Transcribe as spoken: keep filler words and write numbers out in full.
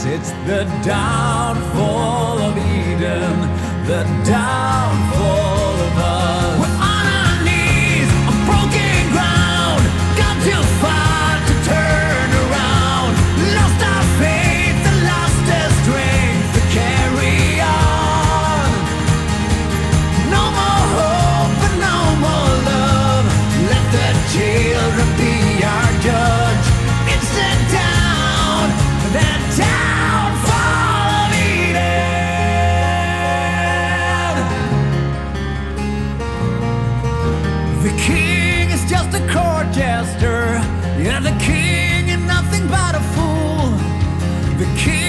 It's the downfall of Eden, the downfall of us. We're on our knees, on broken ground, gone too far to turn around. Lost our faith and lost our strength to carry on. No more hope and no more love. Let the children be our judge. It's the down, the downfall of Eden. The king is just a court jester. Yeah, the king is nothing but a fool. The king